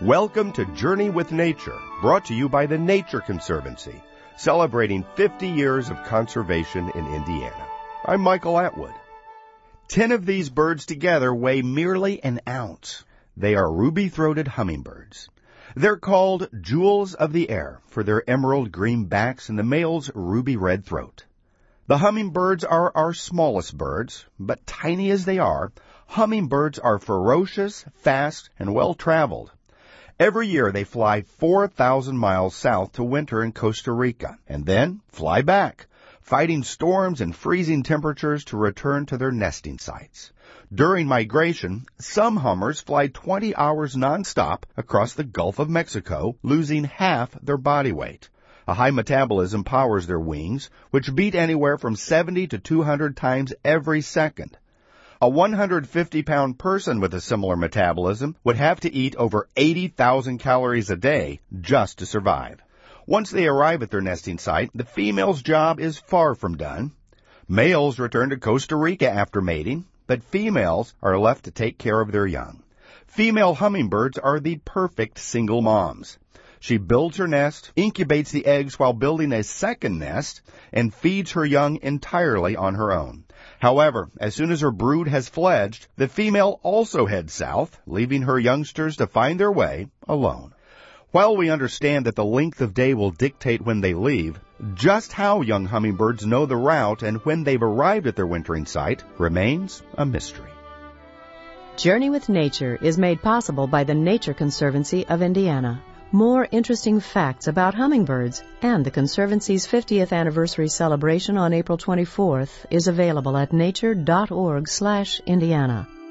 Welcome to Journey with Nature, brought to you by the Nature Conservancy, celebrating 50 years of conservation in Indiana. I'm Michael Atwood. 10 of these birds together weigh merely an ounce. They are ruby-throated hummingbirds. They're called jewels of the air for their emerald green backs and the male's ruby red throat. The hummingbirds are our smallest birds, but tiny as they are, hummingbirds are ferocious, fast, and well-traveled. Every year they fly 4,000 miles south to winter in Costa Rica, and then fly back, fighting storms and freezing temperatures to return to their nesting sites. During migration, some hummers fly 20 hours nonstop across the Gulf of Mexico, losing half their body weight. A high metabolism powers their wings, which beat anywhere from 70 to 200 times every second. A 150-pound person with a similar metabolism would have to eat over 80,000 calories a day just to survive. Once they arrive at their nesting site, the female's job is far from done. Males return to Costa Rica after mating, but females are left to take care of their young. Female hummingbirds are the perfect single moms. She builds her nest, incubates the eggs while building a second nest, and feeds her young entirely on her own. However, as soon as her brood has fledged, the female also heads south, leaving her youngsters to find their way alone. While we understand that the length of day will dictate when they leave, just how young hummingbirds know the route and when they've arrived at their wintering site remains a mystery. Journey with Nature is made possible by the Nature Conservancy of Indiana. More interesting facts about hummingbirds and the Conservancy's 50th anniversary celebration on April 24th is available at nature.org/Indiana.